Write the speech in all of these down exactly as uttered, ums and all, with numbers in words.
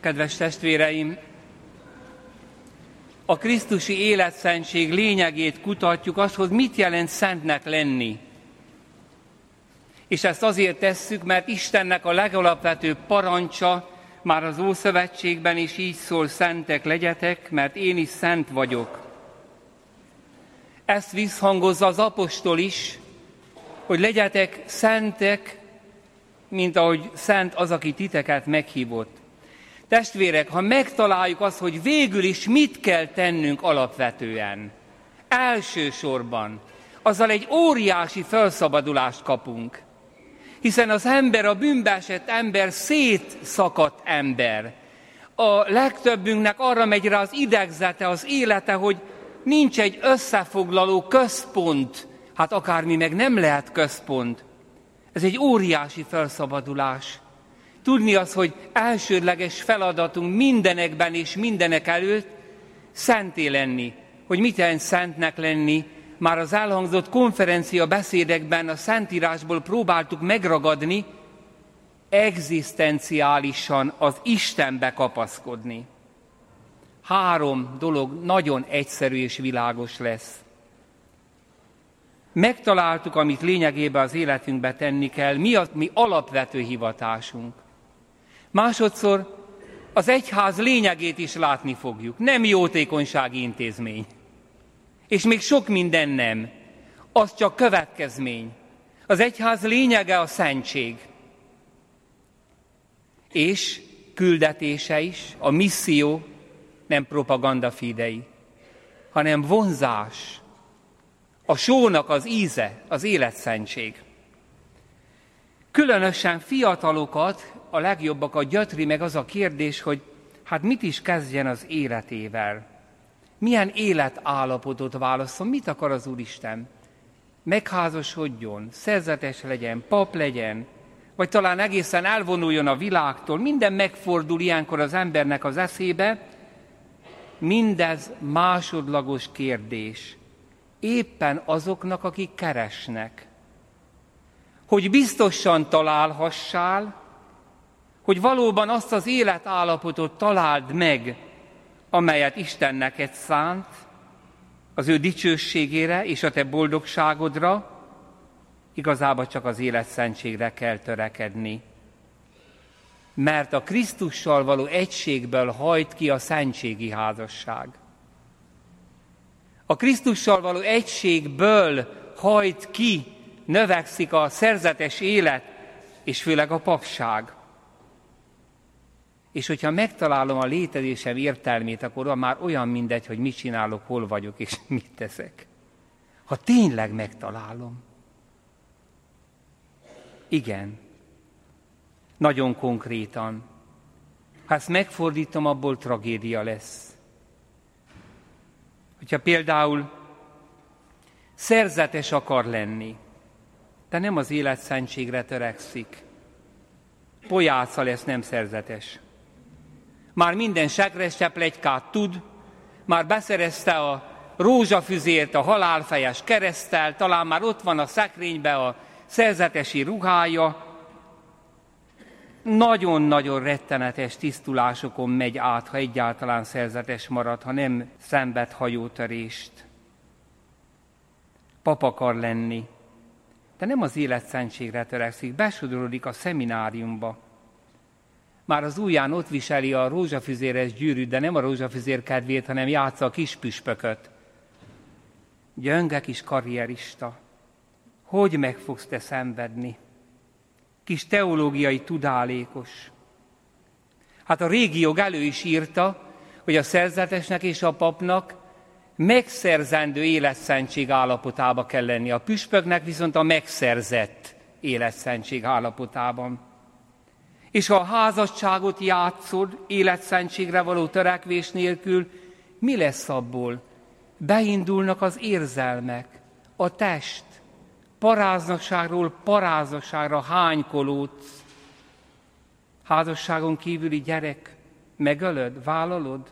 Kedves testvéreim, a krisztusi életszentség lényegét kutatjuk, az, hogy mit jelent szentnek lenni. És ezt azért tesszük, mert Istennek a legalapvetőbb parancsa már az Ószövetségben is így szól: szentek legyetek, mert én is szent vagyok. Ezt visszhangozza az apostol is, hogy legyetek szentek, mint ahogy szent az, aki titeket meghívott. Testvérek, ha megtaláljuk azt, hogy végül is mit kell tennünk alapvetően, elsősorban, azzal egy óriási felszabadulást kapunk. Hiszen az ember, a bűnbe esett ember szétszakadt ember. A legtöbbünknek arra megy rá az idegzete, az élete, hogy nincs egy összefoglaló központ, hát akármi meg nem lehet központ. Ez egy óriási felszabadulás. Tudni az, hogy elsődleges feladatunk mindenekben és mindenek előtt szenté lenni. Hogy mit jelent szentnek lenni, már az elhangzott konferencia beszédekben a Szentírásból próbáltuk megragadni, egzisztenciálisan az Istenbe kapaszkodni. Három dolog nagyon egyszerű és világos lesz. Megtaláltuk, amit lényegében az életünkbe tenni kell, mi a mi alapvető hivatásunk. Másodszor az egyház lényegét is látni fogjuk. Nem jótékonysági intézmény. És még sok minden nem. Az csak következmény. Az egyház lényege a szentség. És küldetése is, a misszió nem propaganda fidei, hanem vonzás. A sónak az íze, az életszentség. Különösen fiatalokat, a legjobbakat gyötri meg az a kérdés, hogy hát mit is kezdjen az életével. Milyen életállapotot válasszon, mit akar az Úristen? Megházasodjon, szerzetes legyen, pap legyen, vagy talán egészen elvonuljon a világtól. Minden megfordul ilyenkor az embernek az eszébe. Mindez másodlagos kérdés. Éppen azoknak, akik keresnek. Hogy biztosan találhassál, hogy valóban azt az életállapotot találd meg, amelyet Isten neked szánt, az ő dicsőségére és a te boldogságodra, igazából csak az életszentségre kell törekedni. Mert a Krisztussal való egységből hajt ki a szentségi házasság. A Krisztussal való egységből hajt ki, növekszik a szerzetes élet, és főleg a papság. És hogyha megtalálom a létezésem értelmét, akkor már olyan mindegy, hogy mit csinálok, hol vagyok, és mit teszek. Ha tényleg megtalálom. Igen. Nagyon konkrétan. Ha ezt megfordítom, abból tragédia lesz. Hogyha például szerzetes akar lenni, de nem az életszentségre törekszik, pojáca lesz, nem szerzetes. Már minden sekres pletykát tud, már beszerezte a rózsafüzért, a halálfejes kereszttel, talán már ott van a szekrénybe a szerzetesi ruhája. Nagyon-nagyon rettenetes tisztulásokon megy át, ha egyáltalán szerzetes marad, ha nem szenved hajótörést. Pap akar lenni, de nem az életszentségre törekszik, besodorodik a szemináriumba. Már az ujján ott viseli a rózsafüzéres gyűrűt, de nem a rózsafüzér kedvéért, hanem játsza a kis püspököt. Gyönge kis karrierista, hogy meg fogsz te szenvedni? Kis teológiai tudálékos. Hát a régi jog elő is írta, hogy a szerzetesnek és a papnak megszerzendő életszentség állapotába kell lenni. A püspöknek viszont a megszerzett életszentség állapotában. És ha a házasságot játszod életszentségre való törekvés nélkül, mi lesz abból? Beindulnak az érzelmek, a test. Paráznakságról paráznakságra hánykolódsz. Házasságon kívüli gyerek megölöd, vállalod?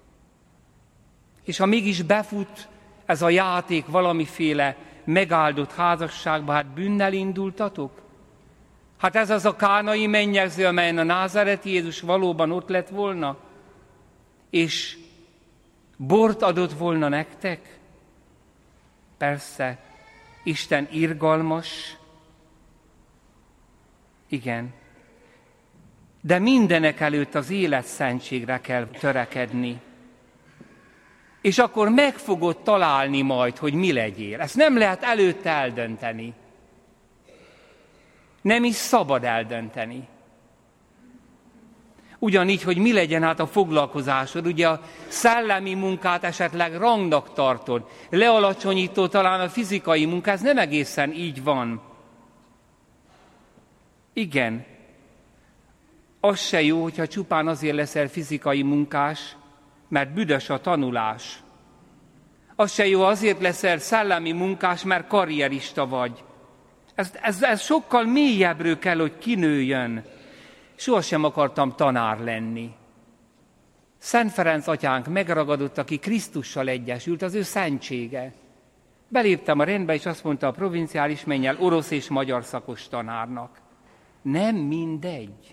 És ha mégis befut ez a játék valamiféle megáldott házasságba, hát bűnnel indultatok? Hát ez az a kánai mennyegző, amelyen a názáreti Jézus valóban ott lett volna, és bort adott volna nektek? Persze, Isten irgalmas, igen, de mindenek előtt az élet szentségre kell törekedni. És akkor meg fogod találni majd, hogy mi legyél. Ezt nem lehet előtte eldönteni. Nem is szabad eldönteni. Ugyanígy, hogy mi legyen hát a foglalkozásod, ugye a szellemi munkát esetleg rangnak tartod, lealacsonyító talán a fizikai munkát, ez nem egészen így van. Igen, az se jó, hogyha csupán azért leszel fizikai munkás, mert büdös a tanulás. Az se jó, azért leszel szellemi munkás, mert karrierista vagy. Ez, ez, ez sokkal mélyebbről kell, hogy kinőjön. Sohasem akartam tanár lenni. Szent Ferenc atyánk megragadott, aki Krisztussal egyesült, az ő szentsége. Beléptem a rendbe, és azt mondta a provinciális mennyel orosz és magyar szakos tanárnak. Nem mindegy.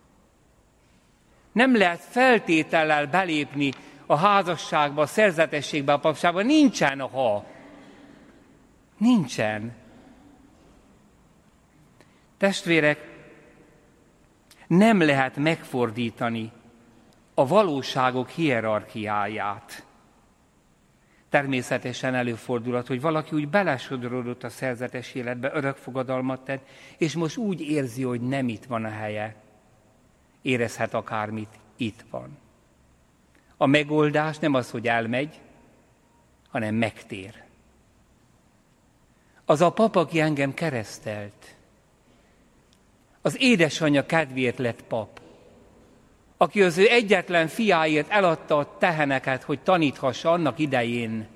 Nem lehet feltétellel belépni a házasságba, a szerzetességbe, a papságba. Nincsen a ha. Nincsen. Testvérek, nem lehet megfordítani a valóságok hierarchiáját. Természetesen előfordulhat, hogy valaki úgy belesodródott a szerzetes életbe, örökfogadalmat tett, és most úgy érzi, hogy nem itt van a helye. Érezhet akármit, itt van. A megoldás nem az, hogy elmegy, hanem megtér. Az a pap, aki engem keresztelt, az édesanyja kedvéért lett pap, aki az ő egyetlen fiáért eladta a teheneket, hogy taníthassa annak idején,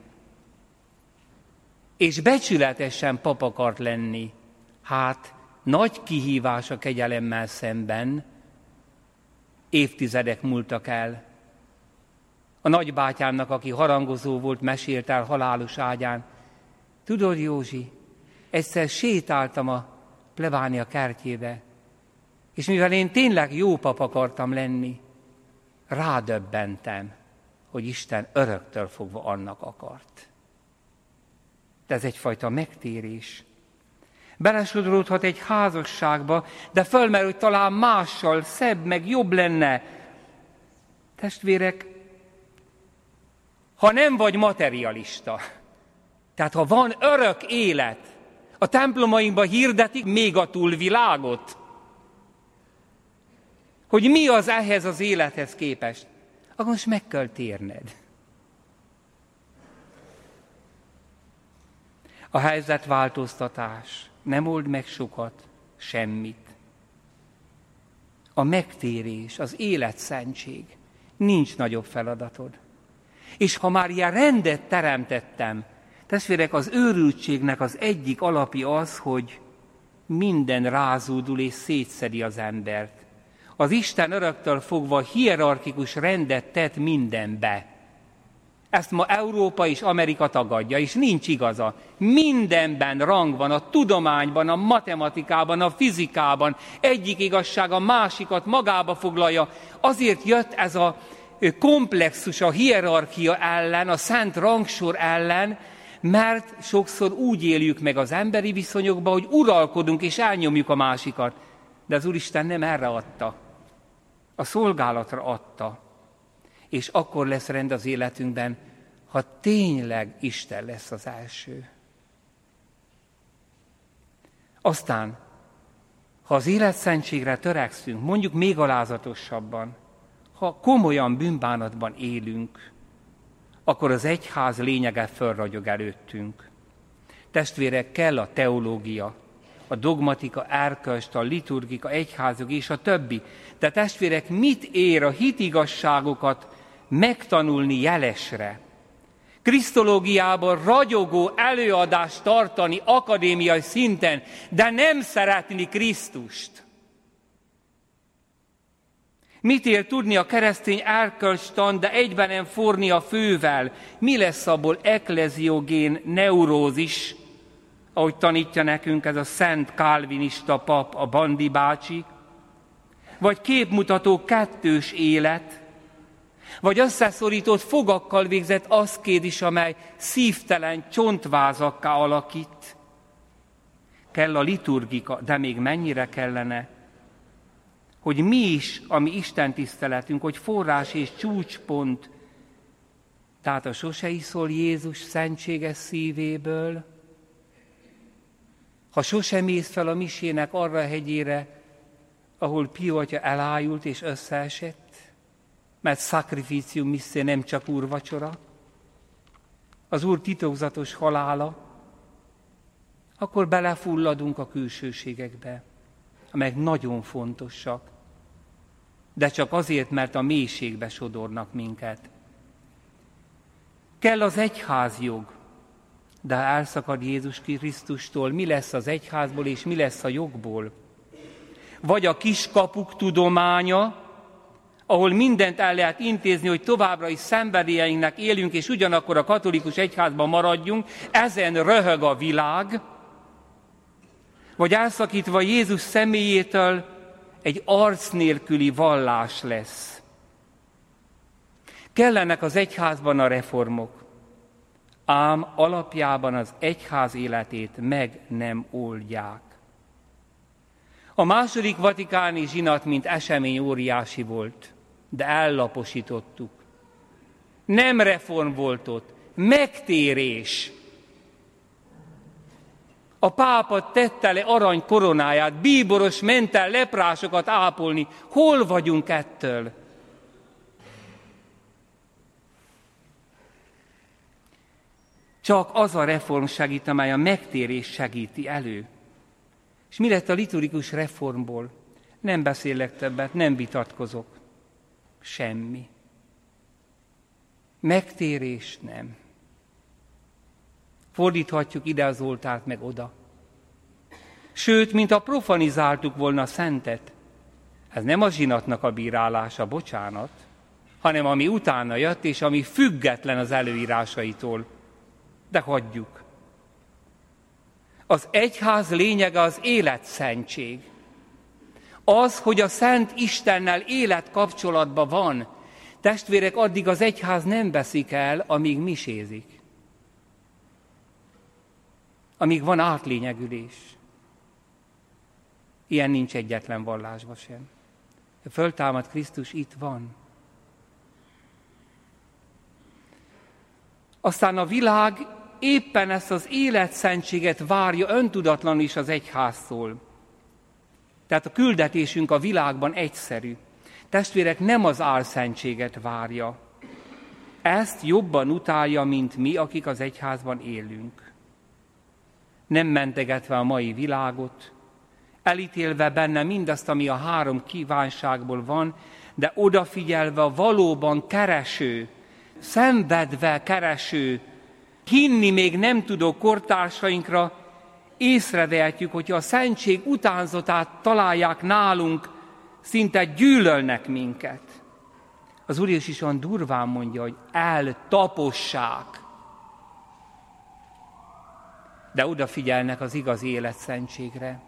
és becsületesen pap akart lenni. Hát nagy kihívás a kegyelemmel szemben, évtizedek múltak el. A nagybátyámnak, aki harangozó volt, mesélt el halálos ágyán. Tudod, Józsi, egyszer sétáltam a plebánia kertjébe, és mivel én tényleg jó pap akartam lenni, rádöbbentem, hogy Isten öröktől fogva annak akart. De ez egyfajta megtérés. Belesodródhat egy házasságba, de fölmerül, hogy talán mással szebb, meg jobb lenne. Testvérek, ha nem vagy materialista, tehát ha van örök élet, a templomainkban hirdetik még a túlvilágot, hogy mi az ehhez az élethez képest, akkor most meg kell térned. A helyzetváltoztatás nem old meg sokat, semmit. A megtérés, az életszentség, nincs nagyobb feladatod. És ha már ilyen rendet teremtettem, testvérek, az őrültségnek az egyik alapja az, hogy minden rázódul és szétszedi az embert. Az Isten öröktől fogva hierarchikus rendet tett mindenbe. Ezt ma Európa és Amerika tagadja, és nincs igaza. Mindenben rang van, a tudományban, a matematikában, a fizikában. Egyik igazság a másikat magába foglalja. Azért jött ez a komplexus a hierarchia ellen, a szent rangsor ellen, mert sokszor úgy éljük meg az emberi viszonyokban, hogy uralkodunk és elnyomjuk a másikat. De az Úristen nem erre adta. A szolgálatra adta. És akkor lesz rend az életünkben, ha tényleg Isten lesz az első. Aztán, ha az életszentségre törekszünk, mondjuk még alázatosabban, ha komolyan bűnbánatban élünk, akkor az egyház lényege fölragyog előttünk. Testvérek, kell a teológia, a dogmatika, erkölcst, a liturgika, egyházjog és a többi. De testvérek, mit ér a hitigasságokat megtanulni jelesre? Krisztológiában ragyogó előadást tartani akadémiai szinten, de nem szeretni Krisztust. Mit ér tudni a keresztény erkölcstan, de egyben nem forni a fővel? Mi lesz abból ekleziogén neurózis, ahogy tanítja nekünk ez a szent kálvinista pap, a Bandi bácsi, vagy képmutató kettős élet, vagy összeszorított fogakkal végzett aszkézis, amely szívtelen csontvázakká alakít. Kell a liturgika, de még mennyire kellene, hogy mi is, ami Isten tiszteletünk, hogy forrás és csúcspont, tehát a sose iszol Jézus szentséges szívéből, ha sose mész fel a misének arra a hegyére, ahol Pio atya elájult és összeesett, mert sacrificium misszae nem csak úrvacsora, az Úr titokzatos halála, akkor belefulladunk a külsőségekbe, amelyek nagyon fontosak, de csak azért, mert a mélységbe sodornak minket. Kell az egyházjog, de ha elszakad Jézus Krisztustól, mi lesz az egyházból és mi lesz a jogból? Vagy a kiskapuk tudománya, ahol mindent el lehet intézni, hogy továbbra is szenvedélyeinknek élünk, és ugyanakkor a katolikus egyházban maradjunk, ezen röhög a világ, vagy elszakítva Jézus személyétől egy arc nélküli vallás lesz. Kellenek az egyházban a reformok, ám alapjában az egyház életét meg nem oldják. A második vatikáni zsinat, mint esemény óriási volt, de ellaposítottuk. Nem reform volt ott, megtérés. A pápa tette le arany koronáját, bíboros ment el leprásokat ápolni. Hol vagyunk ettől? Csak az a reform segít, amely a megtérés segíti elő. És mi lett a liturgikus reformból? Nem beszélek többet, nem vitatkozok. Semmi. Megtérés nem. Fordíthatjuk ide az oltárt, meg oda. Sőt, mint a profanizáltuk volna a szentet. Ez nem a zsinatnak a bírálása, bocsánat, hanem ami utána jött, és ami független az előírásaitól. De hagyjuk. Az egyház lényege az életszentség. Az, hogy a Szent Istennel életkapcsolatban van. Testvérek, addig az egyház nem veszik el, amíg misézik. Amíg van átlényegülés. Ilyen nincs egyetlen vallásban sem. A föltámadt Krisztus itt van. Aztán a világ éppen ezt az életszentséget várja öntudatlan is az egyháztól. Tehát a küldetésünk a világban egyszerű. Testvérek, nem az álszentséget várja. Ezt jobban utálja, mint mi, akik az egyházban élünk. Nem mentegetve a mai világot, elítélve benne mindazt, ami a három kívánságból van, de odafigyelve a valóban kereső, szenvedve kereső, hinni még nem tudó kortársainkra, észrevehetjük, hogyha a szentség utánzatát találják nálunk, szinte gyűlölnek minket. Az Úr Jézus is olyan durván mondja, hogy eltapossák. De odafigyelnek az igazi életszentségre.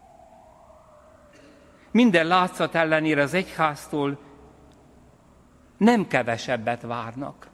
Minden látszat ellenére az egyháztól nem kevesebbet várnak.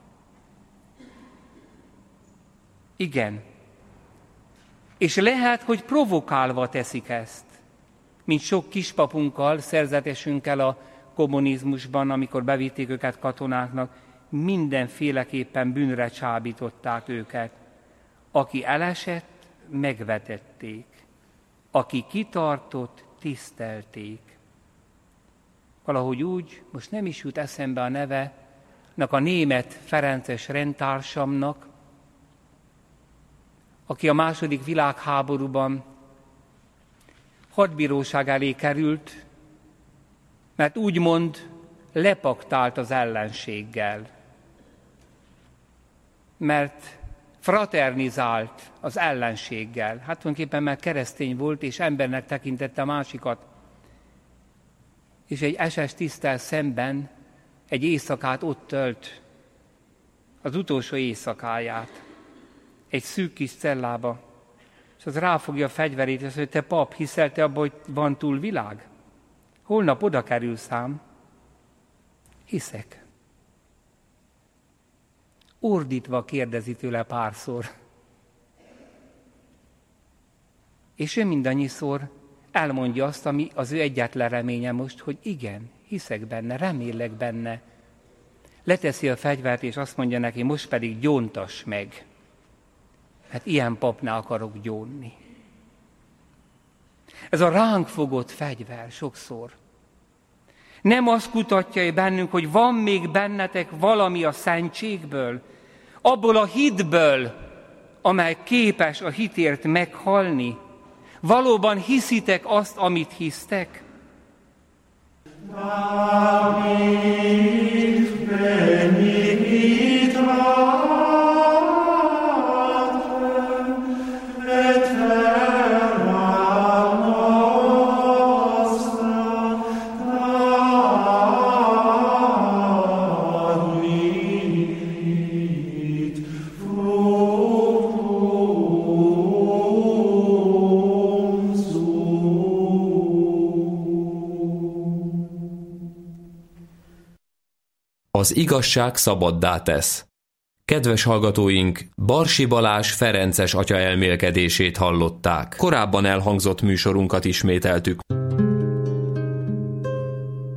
Igen. És lehet, hogy provokálva teszik ezt, mint sok kispapunkkal, szerzetesünkkel a kommunizmusban, amikor bevitték őket katonáknak, mindenféleképpen bűnre csábították őket. Aki elesett, megvetették. Aki kitartott, tisztelték. Valahogy úgy, most nem is jut eszembe a neve, a német ferences rendtársamnak, aki a második világháborúban hadbíróság elé került, mert úgymond lepaktált az ellenséggel. Mert fraternizált az ellenséggel. Hát tulajdonképpen már keresztény volt, és embernek tekintette a másikat. És egy es es tiszttel szemben egy éjszakát ott tölt, az utolsó éjszakáját, egy szűk kis cellába, És az ráfogja a fegyverét, és mondja, te pap, hiszel te abban, hogy van túlvilág? Holnap oda kerülsz ám. Hiszek. Ordítva kérdezi tőle párszor. És ő mindannyiszor elmondja azt, ami az ő egyetlen reménye most, hogy igen, hiszek benne, remélek benne. Leteszi a fegyvert, és azt mondja neki, most pedig gyóntass meg. Hát ilyen papnál akarok gyónni. Ez a ránk fogott fegyver sokszor. Nem azt kutatja bennünk, hogy van még bennetek valami a szentségből, abból a hitből, amely képes a hitért meghalni. Valóban hiszitek azt, amit hisztek? David, benedit Az igazság szabaddá tesz. Kedves hallgatóink, Barsi Balázs ferences atya elmélkedését hallották. Korábban elhangzott műsorunkat ismételtük.